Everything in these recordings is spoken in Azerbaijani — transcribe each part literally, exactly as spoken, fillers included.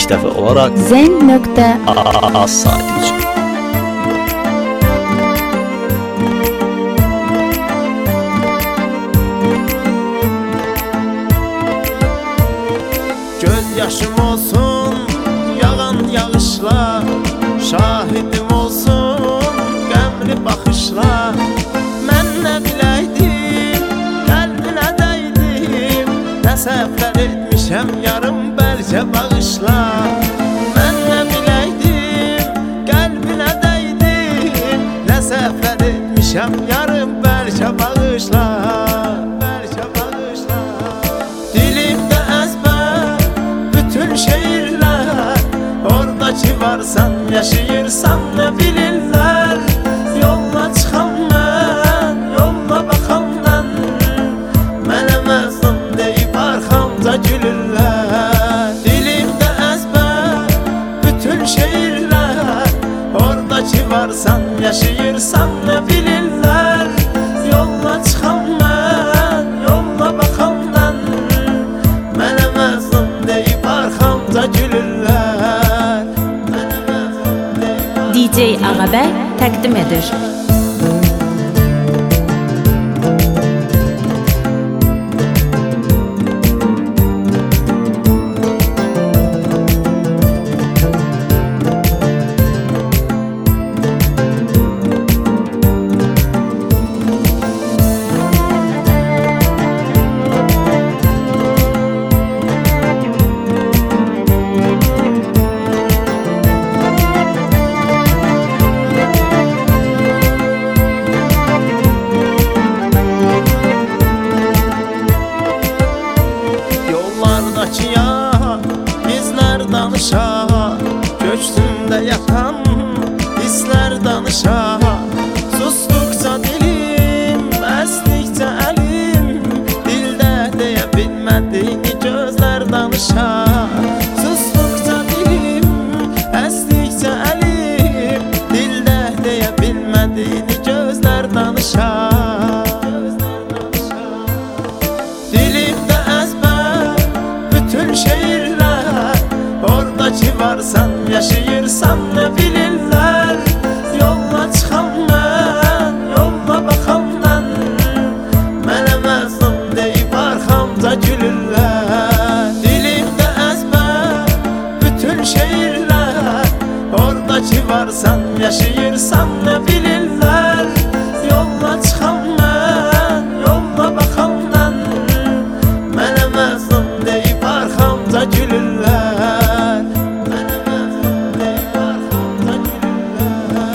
ilk defa olarak zen nokta az saat için. Göz yaşım olsun yağan yağışlar, şahidim olsun qəmli baxışlar. Mən nə biləydim, qəlbinə dəydim, nə səhvlər etmişəm yarım bəlkə bağışla. Mən nə biləydim, qəlbinə dəydim, nə səhvlər etmişəm yarım bəlkə bağışla. Bəlkə bağışla. Dilimdə əzbər bütün şeirlər, oradakı varsan, yaşayırsan nə bilirlər. Yolla çıxam mən, yolla baxam mən, mənə məzlum deyib arxamca gülürlər. Dilimdə əzbər bütün şeirlər, oradakı varsan, yaşayırsan nə bilirlər. Yolla çıxam mən, yolla baxam mən, mənə məzlum deyib arxamca gülürlər. D J Ağabey təqdim edir. Bizlər danışa, köksümdə yatan hisslər danışa. Susduqca dilim, əsdikcə əlim, dildə deyə bilmədiyini gözlər danışa. Susduqca dilim, əsdikcə əlim, dildə deyə bilmədiyini gözlər danışa. Dilimdə əzbər bütün şeirlər, oradakı varsan, yaşayırsan nə bilirlər. Yolla çıxam mən, yolla baxam mən, mənə məzlum deyib arxamca gülürlər. Dilimdə əzbər bütün şeirlər, oradakı varsan, yaşayırsan nə bilirlər. Yolla çıxam mən, yolla baxam mən, mənə məzlum deyib arxamca gülürlər. Mənə məzlum deyib arxamca gülürlər.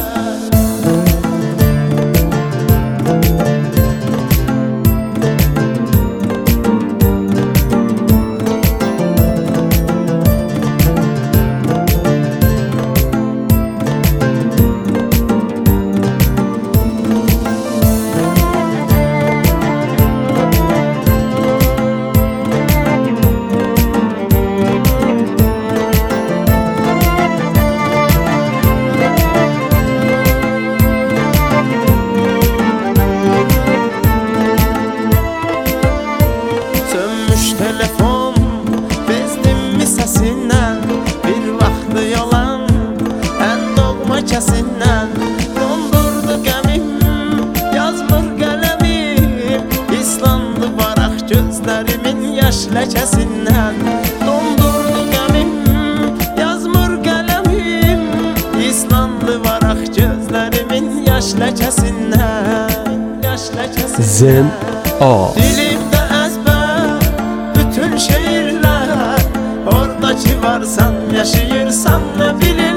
Telefon bezdimmi səsindən, bir vaxtı yalan ən doğma kəsindən. Dondurdu qəmim, yazmır qələmim, islandı varaq gözlərimin yaş ləkəsindən. Dondurdu qəmim, yazmır qələmim, islandı varaq gözlərimin yaş ləkəsindən. Yaş ləkəsindən. Zen A. Dilimdə əzbər bütün şeirlər, oradakı varsan, yaşayırsan nə bilir.